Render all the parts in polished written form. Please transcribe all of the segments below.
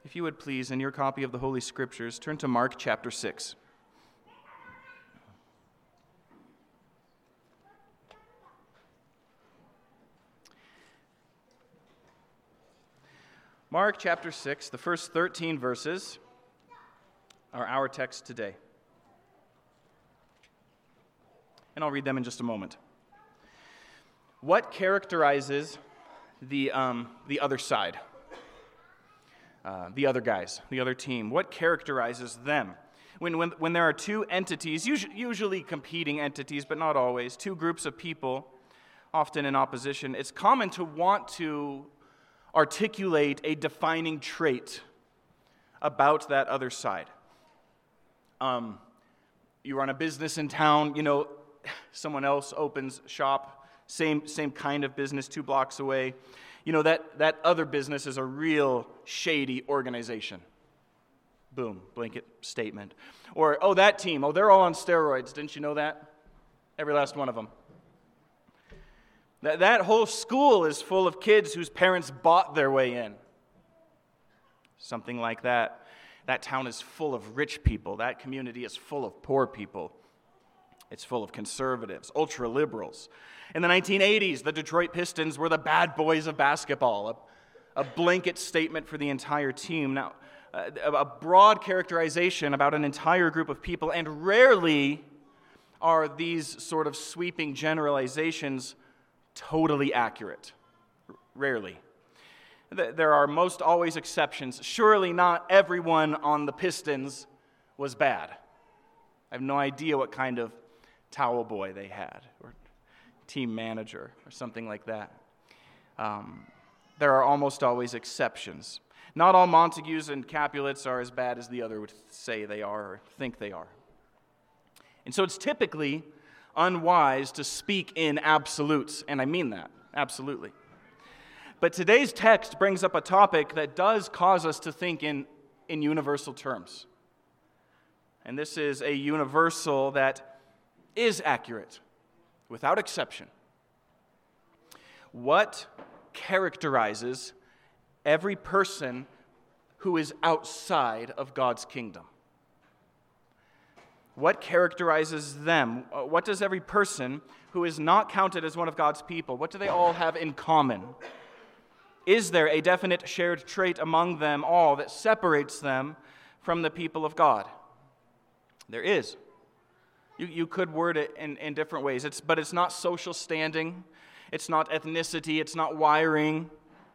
If you would please, in your copy of the Holy Scriptures, turn to Mark chapter 6. Mark chapter 6, the first 13 verses are our text today. And I'll read them in just a moment. What characterizes the other side? The other guys, the other team. What characterizes them? When there are two entities, usually competing entities, but not always, two groups of people, often in opposition, it's common to want to articulate a defining trait about that other side. You run a business in town, someone else opens shop, same kind of business 2 blocks away. That other business is a real shady organization. Boom, blanket statement. Or, that team, they're all on steroids. Didn't you know that? Every last one of them. That whole school is full of kids whose parents bought their way in. Something like that. That town is full of rich people. That community is full of poor people. It's full of conservatives, ultra-liberals. In the 1980s, the Detroit Pistons were the bad boys of basketball, a blanket statement for the entire team. Now, a broad characterization about an entire group of people, and rarely are these sort of sweeping generalizations totally accurate. Rarely. There are most always exceptions. Surely not everyone on the Pistons was bad. I have no idea what kind of towel boy they had, or team manager, or something like that. There are almost always exceptions. Not all Montagues and Capulets are as bad as the other would say they are or think they are. And so it's typically unwise to speak in absolutes, and I mean that, absolutely. But today's text brings up a topic that does cause us to think in universal terms. And this is a universal that is accurate, without exception. What characterizes every person who is outside of God's kingdom? What characterizes them? What does every person who is not counted as one of God's people, what do they all have in common? Is there a definite shared trait among them all that separates them from the people of God? There is. You could word it in different ways, but it's not social standing, it's not ethnicity, it's not wiring.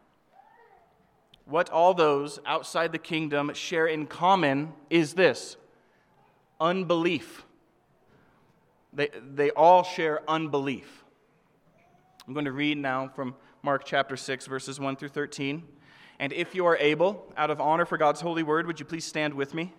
What all those outside the kingdom share in common is this: unbelief. They all share unbelief. I'm going to read now from Mark chapter 6, verses 1 through 13. And if you are able, out of honor for God's holy word, would you please stand with me?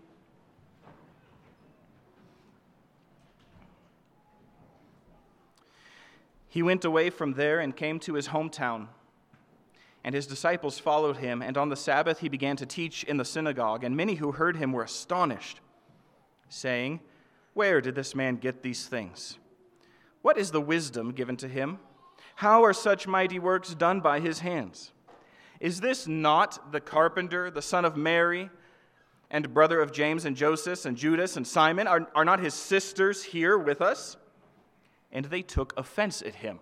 He went away from there and came to his hometown. And his disciples followed him, and on the Sabbath he began to teach in the synagogue. And many who heard him were astonished, saying, "Where did this man get these things? What is the wisdom given to him? How are such mighty works done by his hands? Is this not the carpenter, the son of Mary, and brother of James and Joseph and Judas and Simon? Are not his sisters here with us?" And they took offense at him.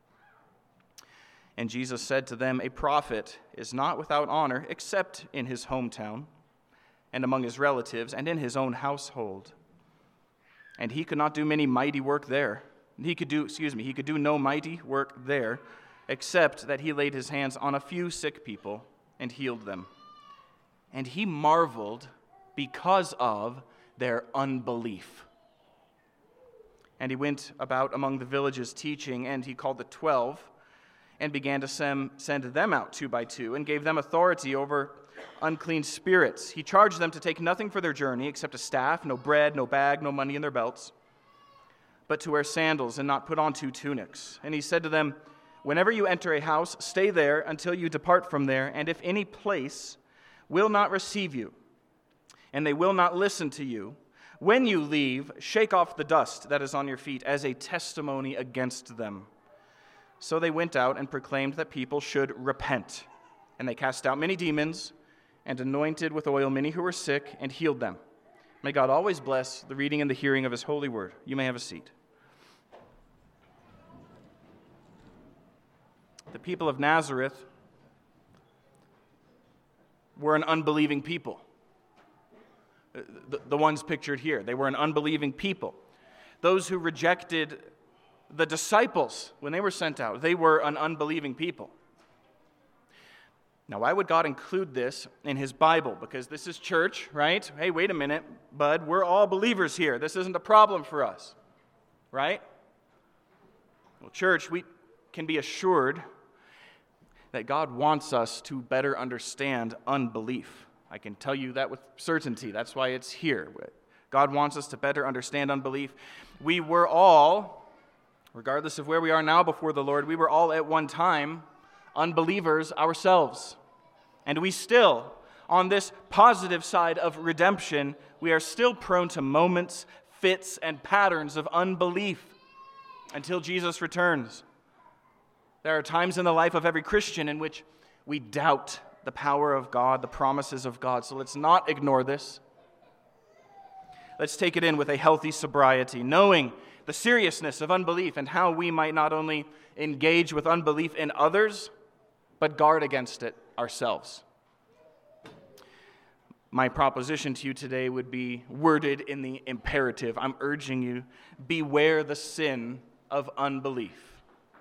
And Jesus said to them, "A prophet is not without honor except in his hometown and among his relatives and in his own household." And he could not do many mighty work there. He could do no mighty work there except that he laid his hands on a few sick people and healed them. And he marveled because of their unbelief. And he went about among the villages teaching, and he called the 12 and began to send them out 2 by 2 and gave them authority over unclean spirits. He charged them to take nothing for their journey except a staff, no bread, no bag, no money in their belts, but to wear sandals and not put on 2 tunics. And he said to them, "Whenever you enter a house, stay there until you depart from there, and if any place will not receive you, and they will not listen to you, when you leave, shake off the dust that is on your feet as a testimony against them." So they went out and proclaimed that people should repent. And they cast out many demons and anointed with oil many who were sick and healed them. May God always bless the reading and the hearing of his holy word. You may have a seat. The people of Nazareth were an unbelieving people. The ones pictured here, they were an unbelieving people. Those who rejected the disciples when they were sent out, they were an unbelieving people. Now, why would God include this in his Bible? Because this is church, right? Hey, wait a minute, bud, we're all believers here. This isn't a problem for us, right? Well, church, we can be assured that God wants us to better understand unbelief. I can tell you that with certainty. That's why it's here. God wants us to better understand unbelief. We were all, regardless of where we are now before the Lord, we were all at one time unbelievers ourselves. And we still, on this positive side of redemption, we are still prone to moments, fits, and patterns of unbelief until Jesus returns. There are times in the life of every Christian in which we doubt the power of God, the promises of God. So let's not ignore this. Let's take it in with a healthy sobriety, knowing the seriousness of unbelief and how we might not only engage with unbelief in others, but guard against it ourselves. My proposition to you today would be worded in the imperative. I'm urging you, beware the sin of unbelief.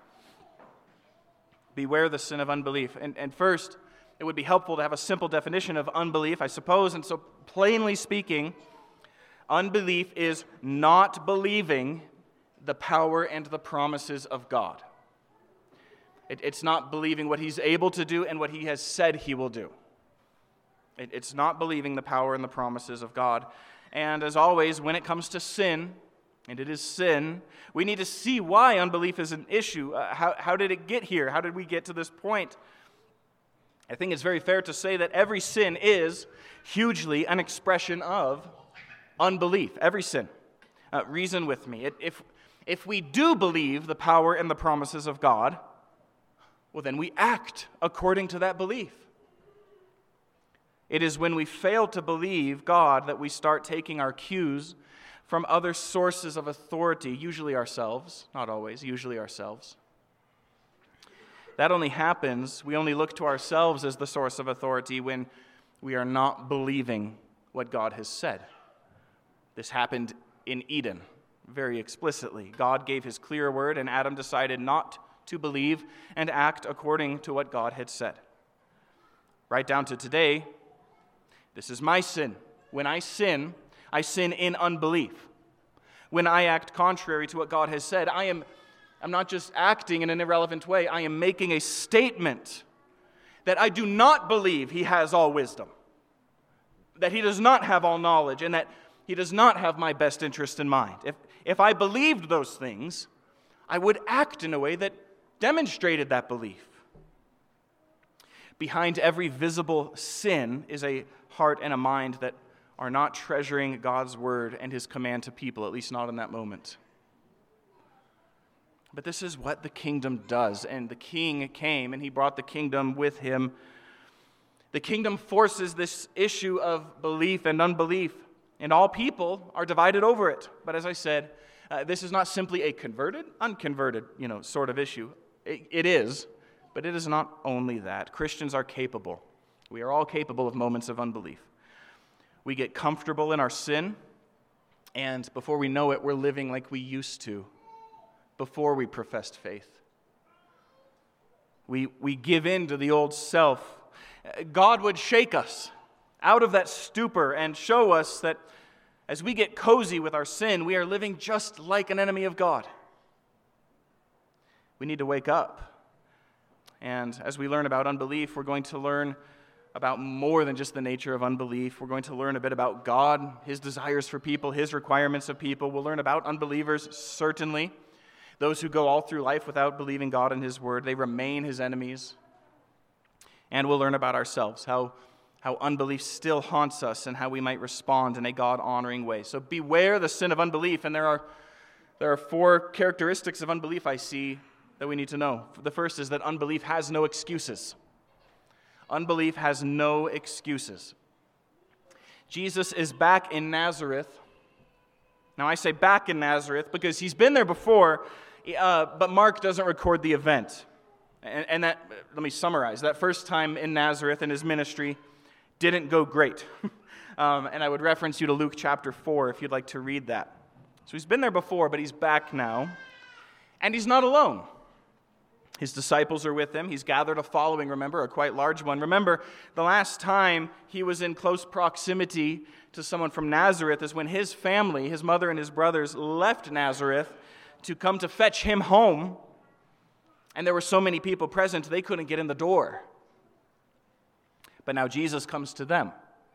Beware the sin of unbelief. And first, it would be helpful to have a simple definition of unbelief, I suppose. And so, plainly speaking, unbelief is not believing the power and the promises of God. It's not believing what he's able to do and what he has said he will do. It's not believing the power and the promises of God. And as always, when it comes to sin, and it is sin, we need to see why unbelief is an issue. How did it get here? How did we get to this point? I think it's very fair to say that every sin is hugely an expression of unbelief. Every sin. Reason with me. If we do believe the power and the promises of God, well, then we act according to that belief. It is when we fail to believe God that we start taking our cues from other sources of authority, usually ourselves, not always, usually ourselves. That only happens, we only look to ourselves as the source of authority when we are not believing what God has said. This happened in Eden very explicitly. God gave his clear word, and Adam decided not to believe and act according to what God had said. Right down to today, this is my sin. When I sin in unbelief. When I act contrary to what God has said, I'm not just acting in an irrelevant way. I am making a statement that I do not believe he has all wisdom, that he does not have all knowledge, and that he does not have my best interest in mind. If I believed those things, I would act in a way that demonstrated that belief. Behind every visible sin is a heart and a mind that are not treasuring God's word and his command to people, at least not in that moment. But this is what the kingdom does, and the king came and he brought the kingdom with him. The kingdom forces this issue of belief and unbelief, and all people are divided over it. But as I said, this is not simply a converted, unconverted, sort of issue. It is, but it is not only that. Christians are capable. We are all capable of moments of unbelief. We get comfortable in our sin, and before we know it, we're living like we used to before we professed faith. We give in to the old self. God would shake us out of that stupor and show us that as we get cozy with our sin, we are living just like an enemy of God. We need to wake up. And as we learn about unbelief, we're going to learn about more than just the nature of unbelief. We're going to learn a bit about God, his desires for people, his requirements of people. We'll learn about unbelievers, certainly. Those who go all through life without believing God and his word, they remain his enemies. And we'll learn about ourselves, how unbelief still haunts us and how we might respond in a God-honoring way. So beware the sin of unbelief. And there are 4 characteristics of unbelief I see that we need to know. The first is that unbelief has no excuses. Unbelief has no excuses. Jesus is back in Nazareth. Now, I say back in Nazareth because he's been there before, but Mark doesn't record the event. And that, let me summarize, that first time in Nazareth in his ministry didn't go great. And I would reference you to Luke chapter 4 if you'd like to read that. So he's been there before, but he's back now. And he's not alone. His disciples are with him. He's gathered a following, remember, a quite large one. Remember, the last time he was in close proximity to someone from Nazareth is when his family, his mother and his brothers, left Nazareth to come to fetch him home. And there were so many people present, they couldn't get in the door. But now Jesus comes to them.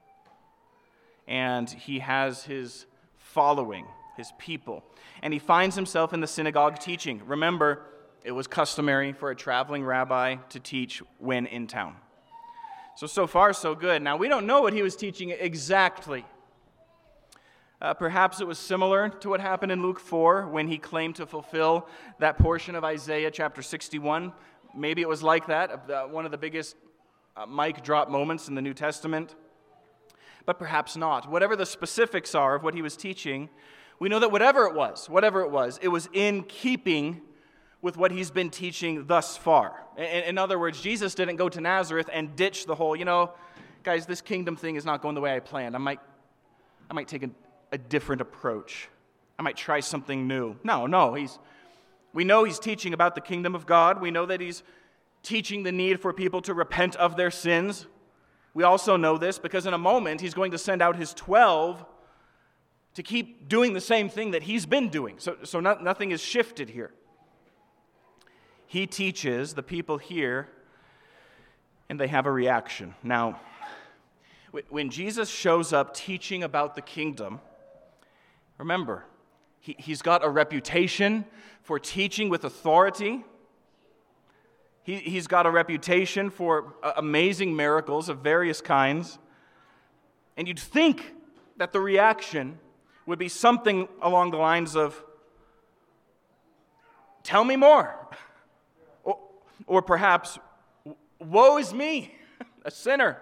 And he has his following, his people. And he finds himself in the synagogue teaching. Remember, it was customary for a traveling rabbi to teach when in town. So far, so good. Now, we don't know what he was teaching exactly. Perhaps it was similar to what happened in Luke 4 when he claimed to fulfill that portion of Isaiah chapter 61. Maybe it was like that, one of the biggest mic drop moments in the New Testament. But perhaps not. Whatever the specifics are of what he was teaching, we know that whatever it was in keeping with what he's been teaching thus far. In other words, Jesus didn't go to Nazareth and ditch the whole, guys, this kingdom thing is not going the way I planned. I might take a different approach. I might try something new. No, we know he's teaching about the kingdom of God. We know that he's teaching the need for people to repent of their sins. We also know this because in a moment he's going to send out his 12 to keep doing the same thing that he's been doing. So nothing is shifted here. He teaches, the people hear, and they have a reaction. Now, when Jesus shows up teaching about the kingdom, remember, he's got a reputation for teaching with authority. He's got a reputation for amazing miracles of various kinds. And you'd think that the reaction would be something along the lines of, tell me more. Or perhaps, woe is me, a sinner.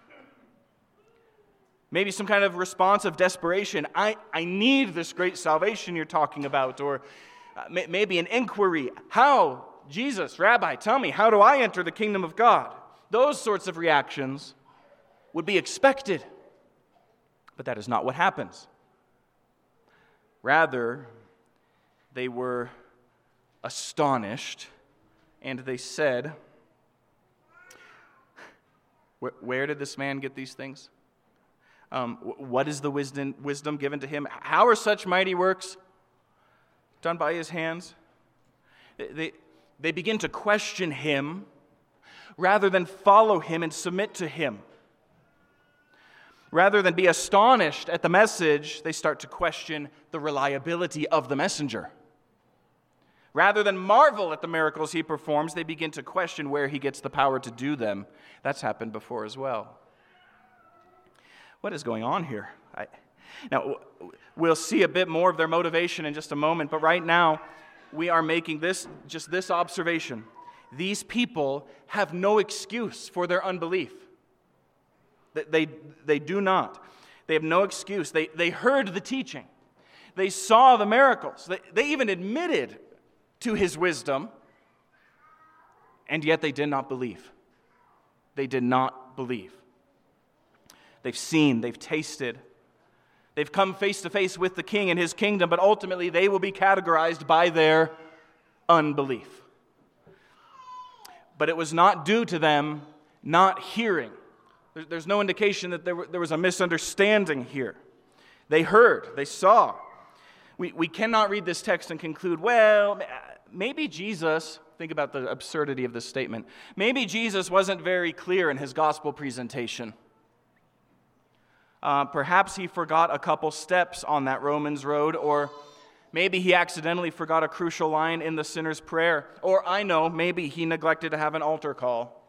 Maybe some kind of response of desperation. I need this great salvation you're talking about. Or maybe an inquiry. How? Jesus, Rabbi, tell me, how do I enter the kingdom of God? Those sorts of reactions would be expected. But that is not what happens. Rather, they were astonished, and they said, where did this man get these things? What is the wisdom given to him? How are such mighty works done by his hands? They begin to question him rather than follow him and submit to him. Rather than be astonished at the message, they start to question the reliability of the messenger. Rather than marvel at the miracles he performs, they begin to question where he gets the power to do them. That's happened before as well. What is going on here? Now, we'll see a bit more of their motivation in just a moment, but right now, we are making this observation. These people have no excuse for their unbelief. They do not. They have no excuse. They heard the teaching. They saw the miracles. They even admitted to his wisdom, and yet they did not believe. They did not believe. They've seen, they've tasted, they've come face to face with the king and his kingdom, but ultimately they will be categorized by their unbelief. But it was not due to them not hearing. There's no indication that there was a misunderstanding here. They heard, they saw. We cannot read this text and conclude, well, maybe Jesus, think about the absurdity of this statement, maybe Jesus wasn't very clear in his gospel presentation. Perhaps he forgot a couple steps on that Romans road, or maybe he accidentally forgot a crucial line in the sinner's prayer, or maybe he neglected to have an altar call.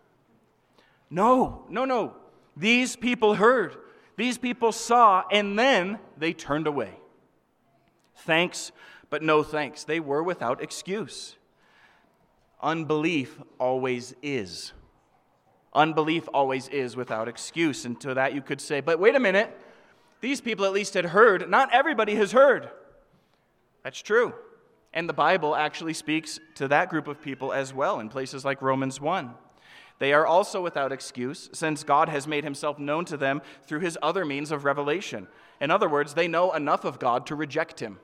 No. These people heard, these people saw, and then they turned away. Thanks, but no thanks. They were without excuse. Unbelief always is. Unbelief always is without excuse. And to that you could say, but wait a minute, these people at least had heard. Not everybody has heard. That's true. And the Bible actually speaks to that group of people as well in places like Romans 1. They are also without excuse, since God has made himself known to them through his other means of revelation. In other words, they know enough of God to reject him.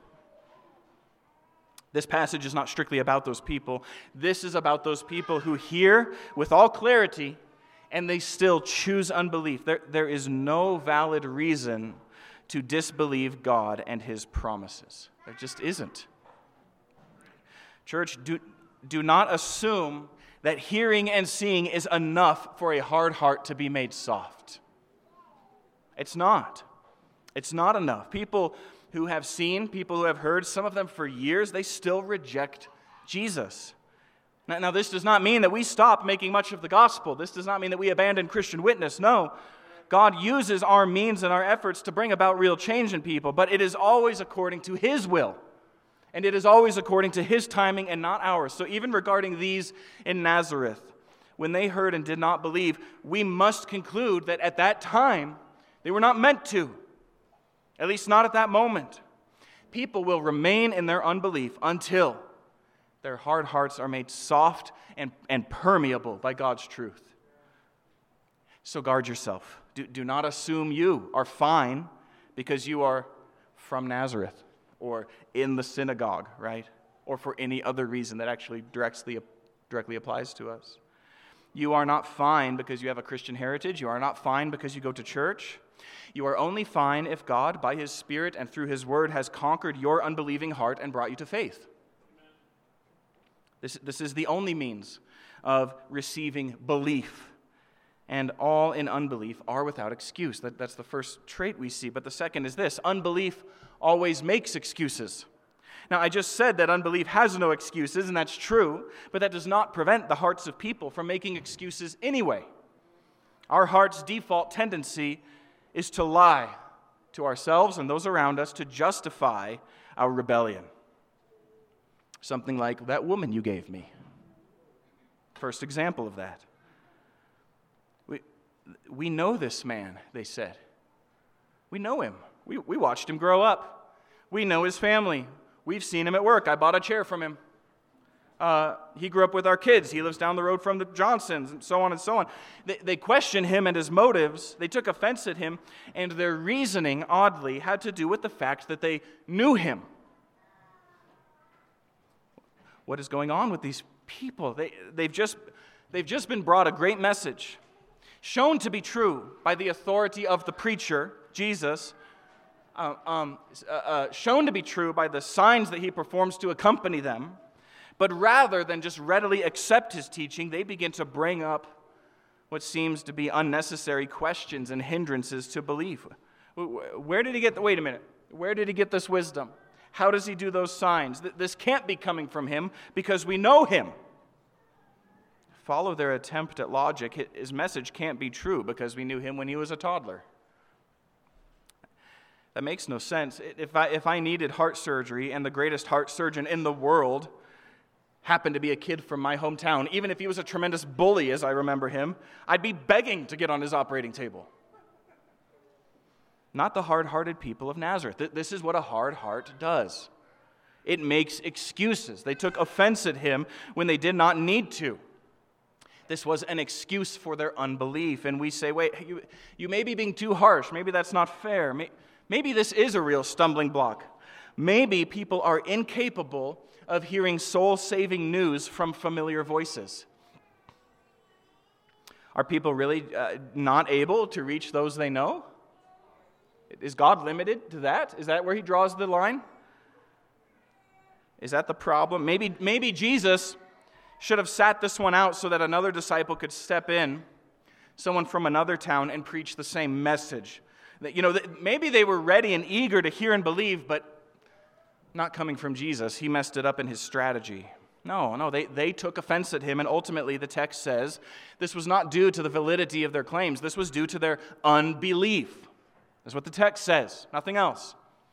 This passage is not strictly about those people. This is about those people who hear with all clarity, and they still choose unbelief. There is no valid reason to disbelieve God and his promises. There just isn't. Church, do not assume that hearing and seeing is enough for a hard heart to be made soft. It's not. It's not enough. People who have seen, people who have heard, some of them for years, they still reject Jesus. Now, this does not mean that we stop making much of the gospel. This does not mean that we abandon Christian witness. No, God uses our means and our efforts to bring about real change in people, but it is always according to his will. And it is always according to his timing and not ours. So even regarding these in Nazareth, when they heard and did not believe, we must conclude that at that time, they were not meant to. At least not at that moment. People will remain in their unbelief until their hard hearts are made soft and permeable by God's truth. So guard yourself. Do not assume you are fine because you are from Nazareth or in the synagogue, right? Or for any other reason that actually directly applies to us. You are not fine because you have a Christian heritage. You are not fine because you go to church. You are only fine if God, by his Spirit and through his word, has conquered your unbelieving heart and brought you to faith. This is the only means of receiving belief. And all in unbelief are without excuse. That's the first trait we see. But the second is this: unbelief always makes excuses. Now, I just said that unbelief has no excuses, and that's true, but that does not prevent the hearts of people from making excuses anyway. Our heart's default tendency is to lie to ourselves and those around us to justify our rebellion. Something like, that woman you gave me. First example of that. We know this man, they said. We know him. We watched him grow up. We know his family. We've seen him at work. I bought a chair from him. He grew up with our kids. He lives down the road from the Johnsons, and so on and so on. They questioned him and his motives. They took offense at him, and their reasoning, oddly, had to do with the fact that they knew him. What is going on with these people? They've just been brought a great message, shown to be true by the authority of the preacher, Jesus, shown to be true by the signs that he performs to accompany them. But rather than just readily accept his teaching, they begin to bring up what seems to be unnecessary questions and hindrances to belief. Where did he get wait a minute. Where did he get this wisdom? How does he do those signs? This can't be coming from him because we know him. Follow their attempt at logic. His message can't be true because we knew him when he was a toddler. That makes no sense. If I needed heart surgery and the greatest heart surgeon in the world happened to be a kid from my hometown, even if he was a tremendous bully as I remember him, I'd be begging to get on his operating table. Not the hard-hearted people of Nazareth. This is what a hard heart does. It makes excuses. They took offense at him when they did not need to. This was an excuse for their unbelief. And we say, wait, you may be being too harsh. Maybe that's not fair. Maybe this is a real stumbling block. Maybe people are incapable of hearing soul-saving news from familiar voices. Are people really not able to reach those they know? Is God limited to that? Is that where he draws the line? Is that the problem? Maybe Jesus should have sat this one out so that another disciple could step in, someone from another town, and preach the same message. Maybe they were ready and eager to hear and believe, but not coming from Jesus. He messed it up in his strategy. No, they took offense at him, and ultimately the text says this was not due to the validity of their claims. This was due to their unbelief. That's what the text says, nothing else.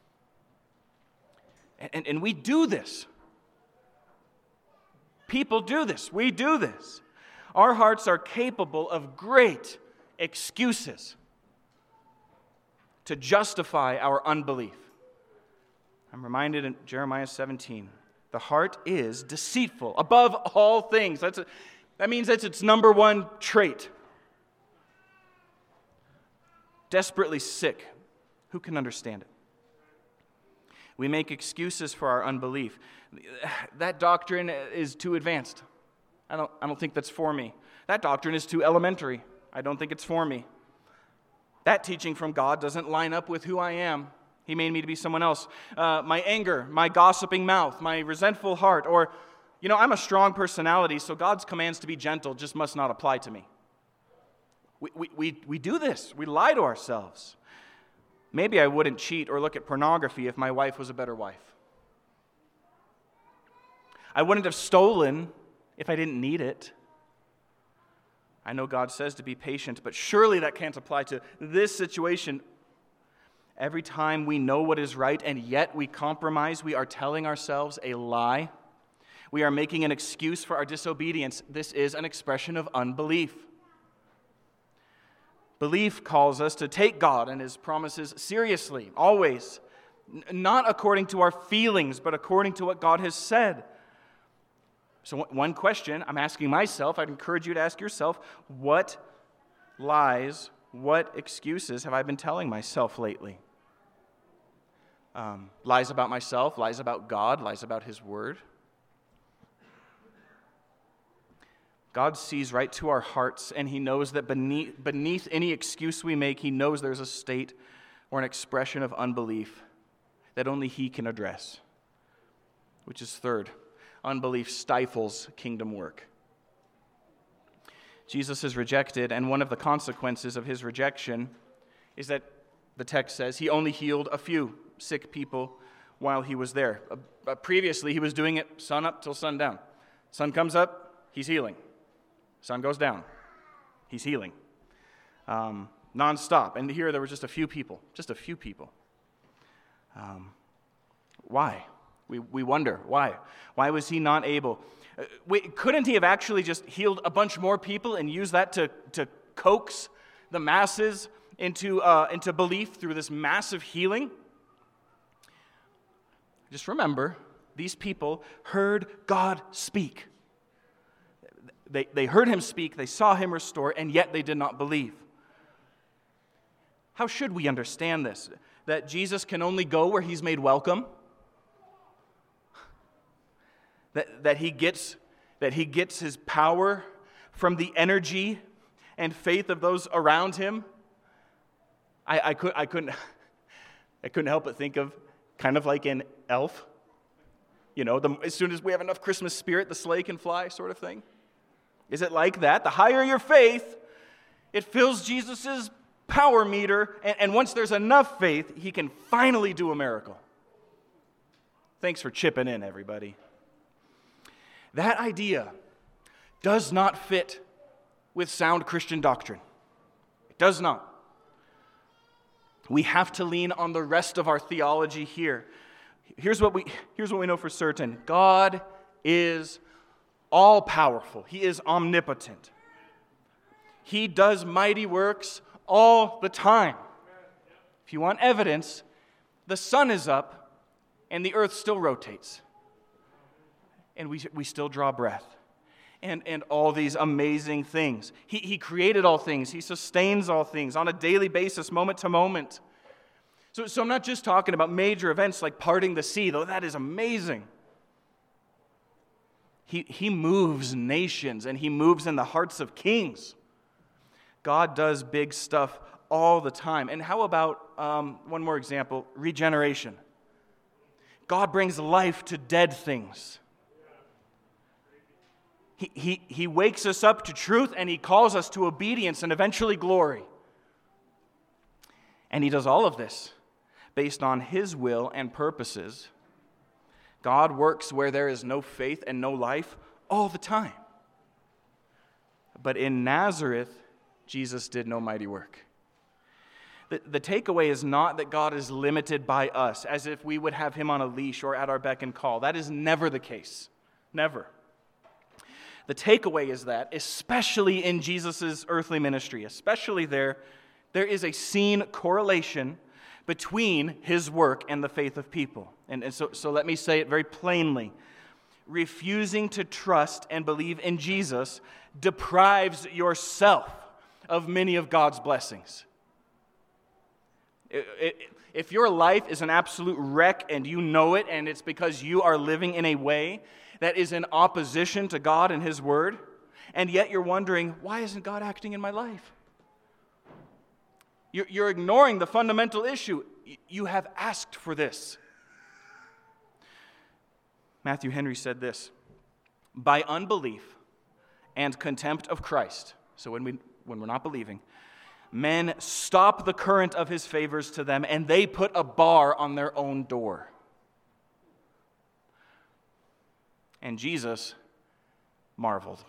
And we do this. People do this. We do this. Our hearts are capable of great excuses to justify our unbelief. I'm reminded in Jeremiah 17, the heart is deceitful above all things. That means that's its number one trait. Desperately sick. Who can understand it? We make excuses for our unbelief. That doctrine is too advanced. I don't think that's for me. That doctrine is too elementary. I don't think it's for me. That teaching from God doesn't line up with who I am. He made me to be someone else. My anger, my gossiping mouth, my resentful heart, or, I'm a strong personality, so God's commands to be gentle just must not apply to me. We do this. We lie to ourselves. Maybe I wouldn't cheat or look at pornography if my wife was a better wife. I wouldn't have stolen if I didn't need it. I know God says to be patient, but surely that can't apply to this situation. Every time we know what is right and yet we compromise, we are telling ourselves a lie. We are making an excuse for our disobedience. This is an expression of unbelief. Belief calls us to take God and His promises seriously, always. Not according to our feelings, but according to what God has said. So one question I'm asking myself, I'd encourage you to ask yourself, what lies, what excuses have I been telling myself lately? Lies about myself, lies about God, lies about His Word. God sees right to our hearts, and He knows that beneath any excuse we make, He knows there's a state or an expression of unbelief that only He can address, which is third. Unbelief stifles kingdom work. Jesus is rejected, and one of the consequences of His rejection is that the text says He only healed a few sick people while He was there. Previously, He was doing it sun up till sundown. Sun comes up, He's healing. Sun goes down, He's healing. Nonstop. And here there were just a few people. Why? We wonder, why? Why was He not able? Couldn't He have actually just healed a bunch more people and used that to coax the masses into belief through this massive healing? Just remember, these people heard God speak. They heard Him speak, they saw Him restore, and yet they did not believe. How should we understand this? That Jesus can only go where He's made welcome? That he gets His power from the energy and faith of those around Him? I couldn't help but think of kind of like an elf. As soon as we have enough Christmas spirit, the sleigh can fly, sort of thing. Is it like that? The higher your faith, it fills Jesus' power meter, and once there's enough faith, He can finally do a miracle. Thanks for chipping in, everybody. That idea does not fit with sound Christian doctrine. It does not. We have to lean on the rest of our theology here. Here's what we know for certain. God is all-powerful. He is omnipotent. He does mighty works all the time. If you want evidence, the sun is up and the earth still rotates. And we still draw breath. And all these amazing things. He created all things. He sustains all things on a daily basis, moment to moment. So I'm not just talking about major events like parting the sea, though that is amazing. He moves nations, and He moves in the hearts of kings. God does big stuff all the time. And how about, one more example, regeneration. God brings life to dead things. He wakes us up to truth, and He calls us to obedience and eventually glory. And He does all of this based on His will and purposes. God works where there is no faith and no life all the time. But in Nazareth, Jesus did no mighty work. The takeaway is not that God is limited by us, as if we would have Him on a leash or at our beck and call. That is never the case. Never. The takeaway is that, especially in Jesus' earthly ministry, especially there is a seen correlation between his work and the faith of people. And so let me say it very plainly. Refusing to trust and believe in Jesus deprives yourself of many of God's blessings. If your life is an absolute wreck and you know it, and it's because you are living in a way that is in opposition to God and His Word, and yet you're wondering, why isn't God acting in my life? You're ignoring the fundamental issue. You have asked for this. Matthew Henry said this: by unbelief and contempt of Christ, so when we're not believing, men stop the current of His favors to them, and they put a bar on their own door. And Jesus marveled.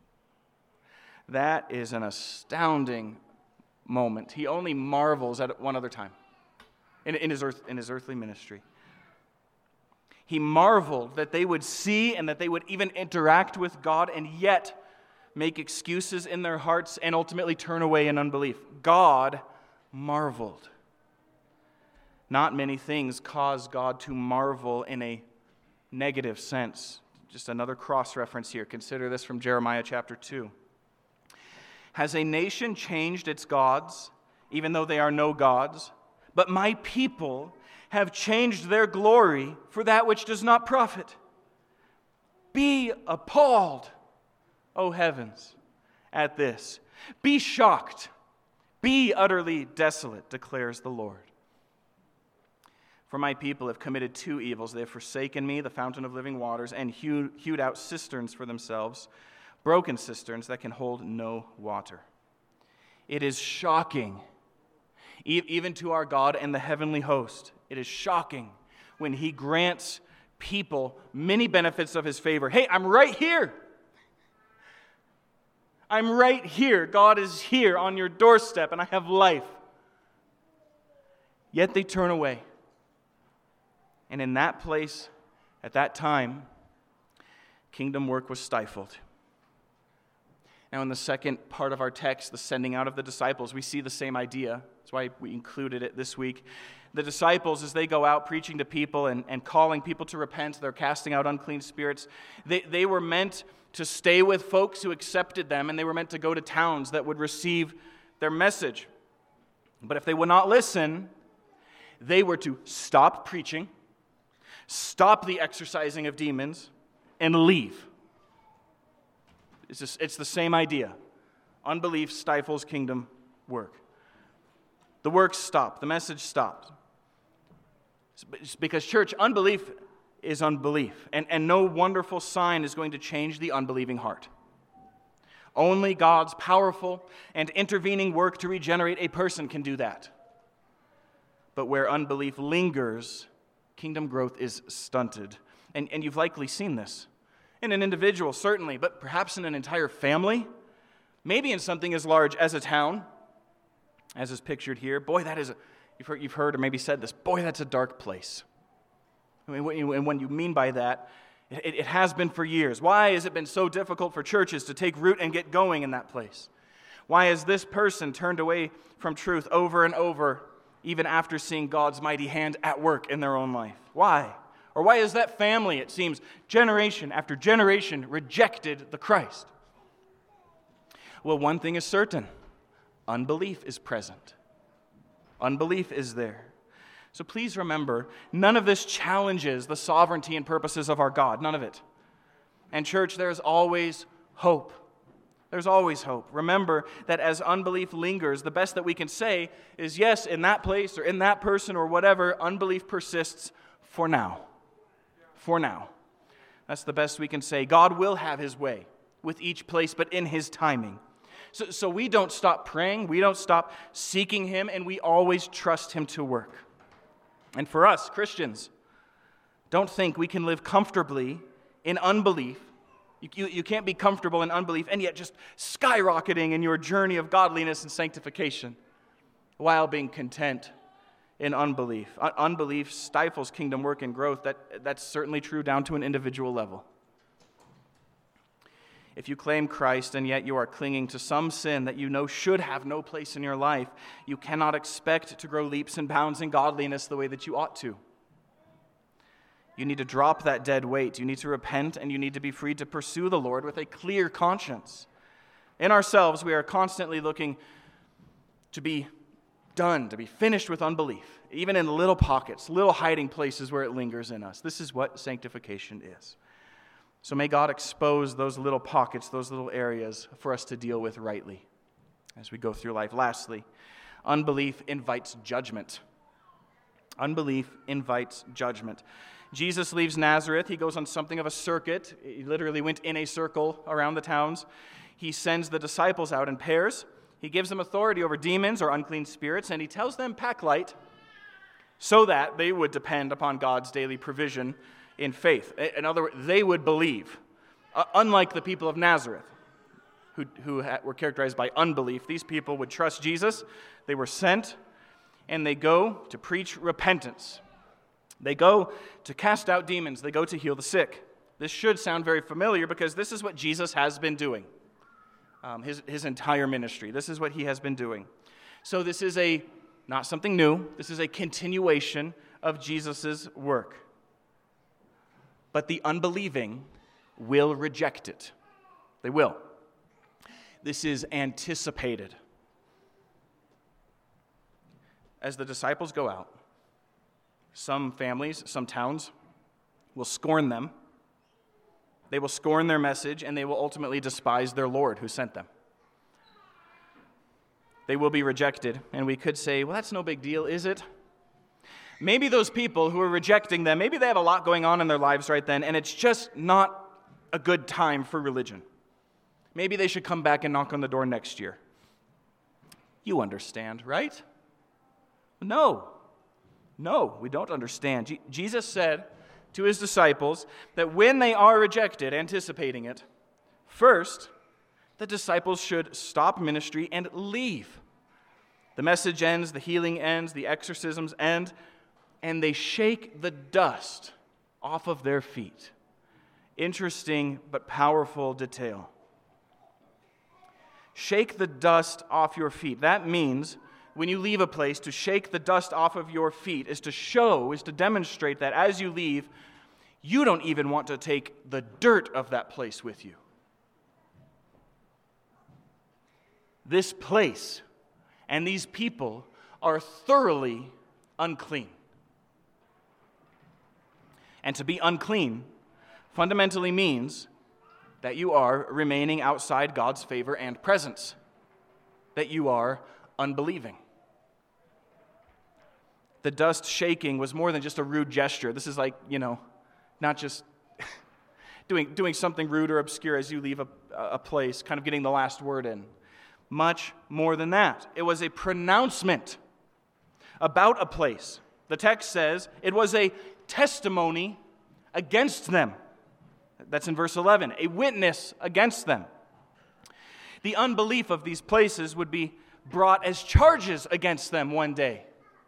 That is an astounding moment. He only marvels at one other time in his earthly ministry. He marveled that they would see and that they would even interact with God and yet make excuses in their hearts and ultimately turn away in unbelief. God marveled. Not many things cause God to marvel in a negative sense. Just another cross-reference here. Consider this from Jeremiah chapter 2. Has a nation changed its gods, even though they are no gods? But my people have changed their glory for that which does not profit. Be appalled, O heavens, at this. Be shocked. Be utterly desolate, declares the Lord. For my people have committed two evils. They have forsaken me, the fountain of living waters, and hewed out cisterns for themselves, broken cisterns that can hold no water. It is shocking, even to our God and the heavenly host. It is shocking when He grants people many benefits of His favor. Hey, I'm right here. I'm right here. God is here on your doorstep, and I have life. Yet they turn away. And in that place, at that time, kingdom work was stifled. Now, in the second part of our text, the sending out of the disciples, we see the same idea. That's why we included it this week. The disciples, as they go out preaching to people and calling people to repent, they're casting out unclean spirits. They were meant to stay with folks who accepted them, and they were meant to go to towns that would receive their message. But if they would not listen, they were to stop preaching, stop the exorcising of demons, and leave. It's the same idea. Unbelief stifles kingdom work. The work stopped. The message stopped. It's because, church, unbelief is unbelief. And no wonderful sign is going to change the unbelieving heart. Only God's powerful and intervening work to regenerate a person can do that. But where unbelief lingers, kingdom growth is stunted. And you've likely seen this. In an individual, certainly, but perhaps in an entire family, maybe in something as large as a town, as is pictured here. Boy, that is, you've heard or maybe said this, boy, that's a dark place. And what you mean by that, it has been for years. Why has it been so difficult for churches to take root and get going in that place? Why has this person turned away from truth over and over, even after seeing God's mighty hand at work in their own life? Why? Or why is that family, it seems, generation after generation rejected the Christ? Well, one thing is certain. Unbelief is present. Unbelief is there. So please remember, none of this challenges the sovereignty and purposes of our God. None of it. And church, there's always hope. There's always hope. Remember that as unbelief lingers, the best that we can say is, yes, in that place or in that person or whatever, unbelief persists for now. For now. That's the best we can say. God will have His way with each place, but in His timing. So we don't stop praying, we don't stop seeking Him, and we always trust Him to work. And for us, Christians, don't think we can live comfortably in unbelief. You can't be comfortable in unbelief and yet just skyrocketing in your journey of godliness and sanctification while being content in unbelief. Unbelief stifles kingdom work and growth. That's certainly true down to an individual level. If you claim Christ and yet you are clinging to some sin that you know should have no place in your life, you cannot expect to grow leaps and bounds in godliness the way that you ought to. You need to drop that dead weight. You need to repent, and you need to be free to pursue the Lord with a clear conscience. In ourselves, we are constantly looking to be done, to be finished with unbelief, even in little pockets, little hiding places where it lingers in us. This is what sanctification is. So may God expose those little pockets, those little areas for us to deal with rightly as we go through life. Lastly, unbelief invites judgment. Unbelief invites judgment. Jesus leaves Nazareth. He goes on something of a circuit. He literally went in a circle around the towns. He sends the disciples out in pairs. He gives them authority over demons or unclean spirits, and he tells them, pack light, so that they would depend upon God's daily provision in faith. In other words, they would believe. Unlike the people of Nazareth, who were characterized by unbelief, these people would trust Jesus. They were sent, and they go to preach repentance. They go to cast out demons. They go to heal the sick. This should sound very familiar because this is what Jesus has been doing. His entire ministry. This is what he has been doing. So this is not something new. This is a continuation of Jesus' work. But the unbelieving will reject it. They will. This is anticipated. As the disciples go out, some families, some towns will scorn them. They will scorn their message, and they will ultimately despise their Lord who sent them. They will be rejected, and we could say, well, that's no big deal, is it? Maybe those people who are rejecting them, maybe they have a lot going on in their lives right then, and it's just not a good time for religion. Maybe they should come back and knock on the door next year. You understand, right? No, we don't understand. Jesus said to his disciples that when they are rejected, anticipating it, first, the disciples should stop ministry and leave. The message ends, the healing ends, the exorcisms end, and they shake the dust off of their feet. Interesting but powerful detail. Shake the dust off your feet. That means when you leave a place, to shake the dust off of your feet is to demonstrate that as you leave, you don't even want to take the dirt of that place with you. This place and these people are thoroughly unclean. And to be unclean fundamentally means that you are remaining outside God's favor and presence, that you are unbelieving. The dust shaking was more than just a rude gesture. This is like, not just doing something rude or obscure as you leave a place, kind of getting the last word in. Much more than that. It was a pronouncement about a place. The text says it was a testimony against them. That's in verse 11. A witness against them. The unbelief of these places would be brought as charges against them one day.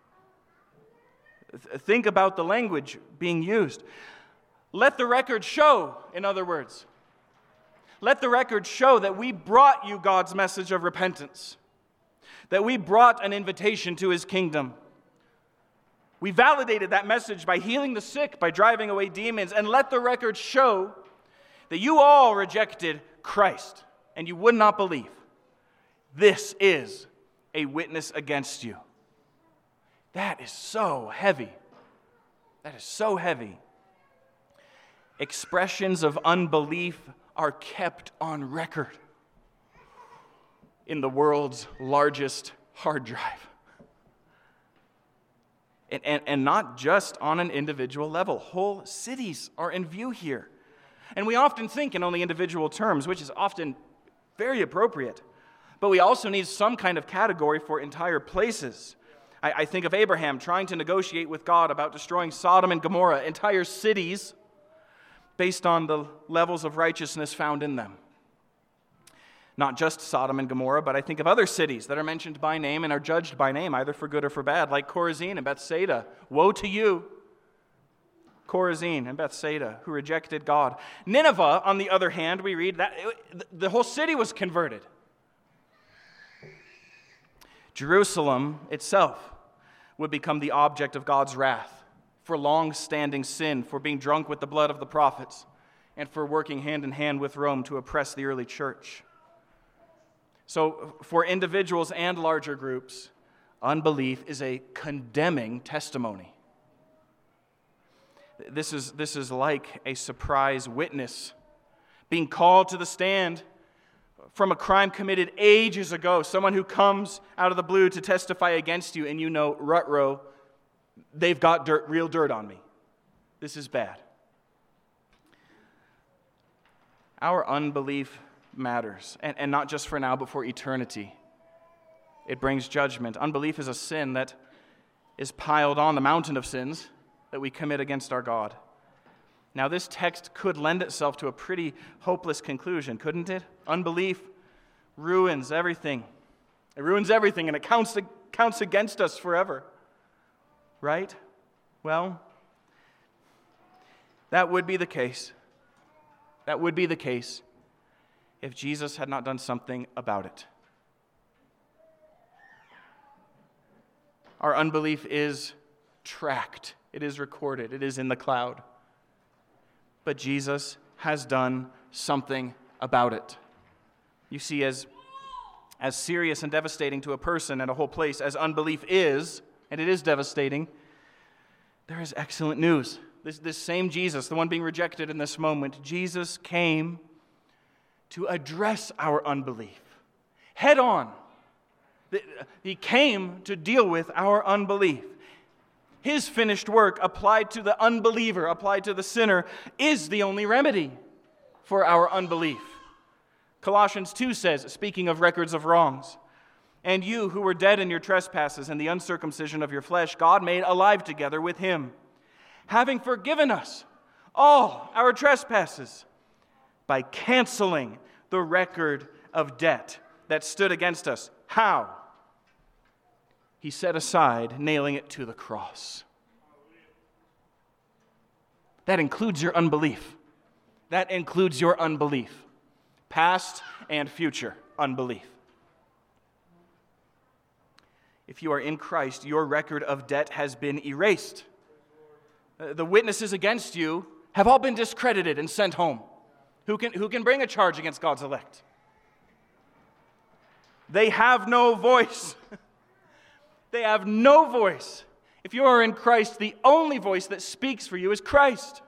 Think about the language being used. Let the record show, in other words. Let the record show that we brought you God's message of repentance, that we brought an invitation to his kingdom. We validated that message by healing the sick, by driving away demons, and let the record show that you all rejected Christ and you would not believe. This is a witness against you. That is so heavy. That is so heavy. Expressions of unbelief are kept on record in the world's largest hard drive. And not just on an individual level. Whole cities are in view here. And we often think in only individual terms, which is often very appropriate. But we also need some kind of category for entire places. I think of Abraham trying to negotiate with God about destroying Sodom and Gomorrah, entire cities, based on the levels of righteousness found in them. Not just Sodom and Gomorrah, but I think of other cities that are mentioned by name and are judged by name, either for good or for bad, like Chorazin and Bethsaida. Woe to you! Chorazin and Bethsaida, who rejected God. Nineveh, on the other hand, we read that the whole city was converted. Jerusalem itself would become the object of God's wrath for long-standing sin, for being drunk with the blood of the prophets, and for working hand in hand with Rome to oppress the early church. So for individuals and larger groups, unbelief is a condemning testimony. This is like a surprise witness being called to the stand from a crime committed ages ago, someone who comes out of the blue to testify against you, and you know, rut-row, they've got real dirt on me. This is bad. Our unbelief matters, and not just for now, but for eternity. It brings judgment. Unbelief is a sin that is piled on the mountain of sins that we commit against our God. Now, this text could lend itself to a pretty hopeless conclusion, couldn't it? Unbelief ruins everything. It ruins everything, and it counts against us forever. Right? Well, that would be the case. That would be the case if Jesus had not done something about it. Our unbelief is tracked. It is recorded. It is in the cloud. But Jesus has done something about it. You see, as serious and devastating to a person and a whole place as unbelief is, and it is devastating, there is excellent news. This same Jesus, the one being rejected in this moment, Jesus came to address our unbelief head on. He came to deal with our unbelief. His finished work applied to the unbeliever, applied to the sinner, is the only remedy for our unbelief. Colossians 2 says, speaking of records of wrongs, "And you who were dead in your trespasses and the uncircumcision of your flesh, God made alive together with him, having forgiven us all our trespasses by canceling the record of debt that stood against us." How? He set aside, nailing it to the cross. That includes your unbelief. That includes your unbelief. Past and future unbelief. If you are in Christ, your record of debt has been erased. The witnesses against you have all been discredited and sent home. Who can bring a charge against God's elect? They have no voice. They have no voice. If you are in Christ, the only voice that speaks for you is Christ.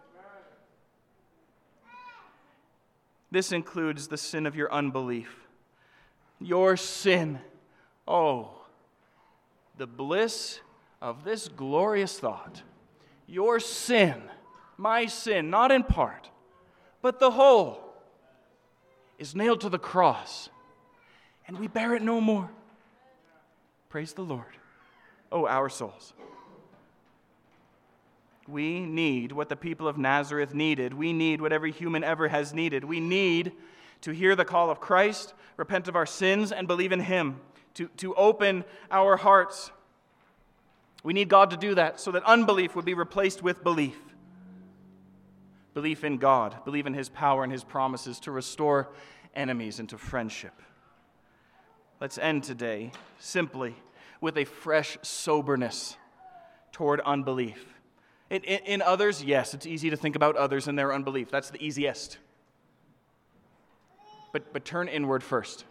This includes the sin of your unbelief. Your sin. Oh, the bliss of this glorious thought. Your sin, my sin, not in part, but the whole, is nailed to the cross, and we bear it no more. Praise the Lord. Oh, our souls. We need what the people of Nazareth needed. We need what every human ever has needed. We need to hear the call of Christ, repent of our sins, and believe in Him, to open our hearts. We need God to do that so that unbelief would be replaced with belief. Belief in God, believe in His power and His promises to restore enemies into friendship. Let's end today simply with a fresh soberness toward unbelief. In others, yes, it's easy to think about others and their unbelief. That's the easiest. But turn inward first.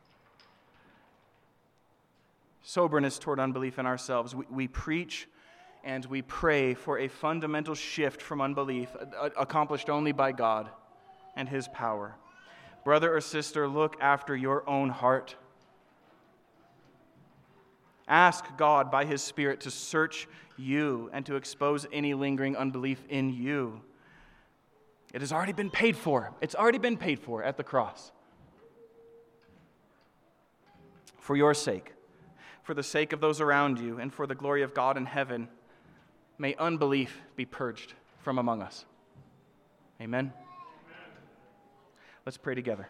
Soberness toward unbelief in ourselves. We preach and we pray for a fundamental shift from unbelief, accomplished only by God and His power. Brother or sister, look after your own heart. Ask God by His Spirit to search you and to expose any lingering unbelief in you. It has already been paid for. It's already been paid for at the cross. For your sake, for the sake of those around you, and for the glory of God in heaven, may unbelief be purged from among us. Amen. Let's pray together.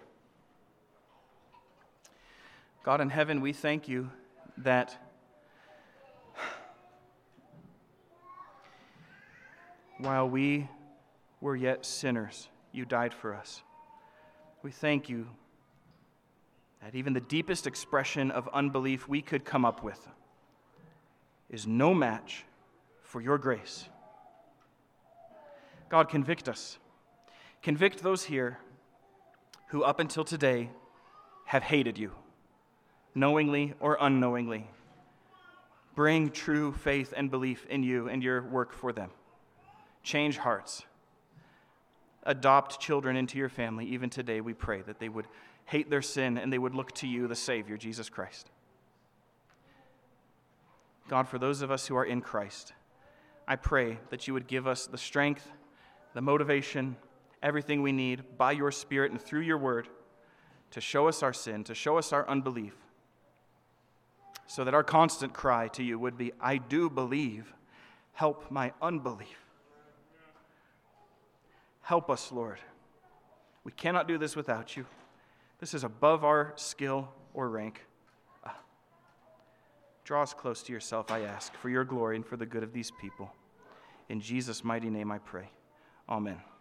God in heaven, we thank you that while we were yet sinners, you died for us. We thank you that even the deepest expression of unbelief we could come up with is no match for your grace. God, convict us. Convict those here who up until today have hated you, knowingly or unknowingly. Bring true faith and belief in you and your work for them. Change hearts. Adopt children into your family. Even today, we pray that they would hate their sin and they would look to you, the Savior, Jesus Christ. God, for those of us who are in Christ, I pray that you would give us the strength, the motivation, everything we need by your Spirit and through your word to show us our sin, to show us our unbelief, so that our constant cry to you would be, I do believe, help my unbelief. Help us, Lord. We cannot do this without you. This is above our skill or rank. Draw us close to yourself, I ask, for your glory and for the good of these people. In Jesus' mighty name I pray. Amen.